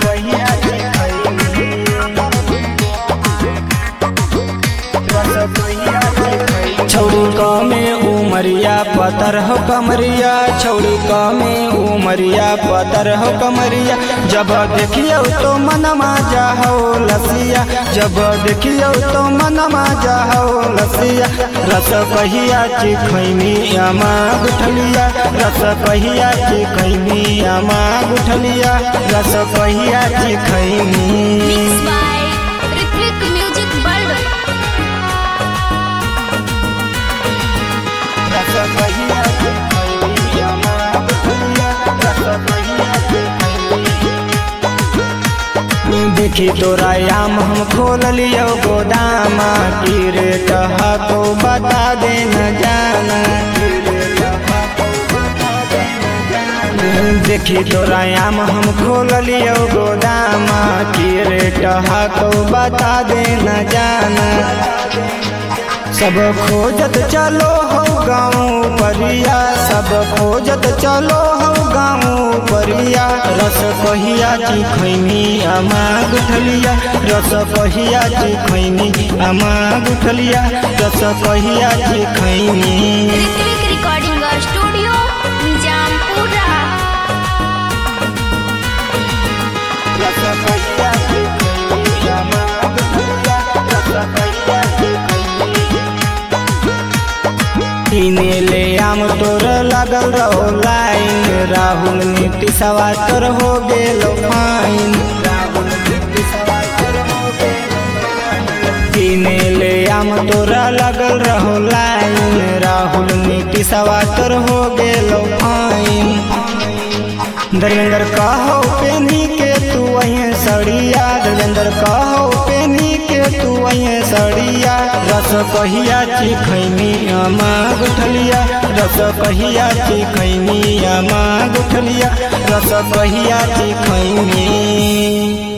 कहिया चिखैनी रस कहिया चिखैनी। छौड़ी कमे उमरिया पतर हो कमरिया, छौड़ी कमे उमरिया पतर हो कमरिया। जब देखियो तो मनमा जाहो लसिया, जब देखियो तो मनमा जाहो लसिया। रस कहिया चिखैनी आमा गुठलिया, रस कहिया चिखैनी आमा गुठलिया, रस कहिया चिखैनी। Mixed by Ritwik Music World. रस कहिया चिखैनी आमा गुठलिया, रस कहिया चिखैनी। देखी तोरा आम हम खोल लियो गोदाम, की रेट है तो बता दे न जाना। देखी तोरा आम हम खोल लियो गोदाम, की रेट है तो बता दे न जाना। सब खोजत चलो हो गाँव परिया, सब खोजत चलो हो गाँव परिया। रस कहिया चिखैनी आमा गुठलिया, रस कहिया चिखैनी आमा गुठलिया, रस कहिया चिखैनी। Ritwik Recording Studio, Nijampura. रस कहिया चिखैनी आमा गुठलिया, रस कहिया चिखैनी। किने ले आम तोर लागल रहो लाइन, राहुल नीतीशवा तोर हो गेलो फाइन। किने ले आम तोरा लागल रहो लाइन, राहुल नीतीशवा तोर हो गेलो फाइन। धर्मेंद्र कहो पेनी के तू वहीं सड़िया, धर्मेंद्र कहो पेनी के तू वहीं सड़िया। रस कहिया चिखैनी आमा गुठलिया, रस कहिया चिखैनी आमा गुठलिया, रस कहिया चिखैनी।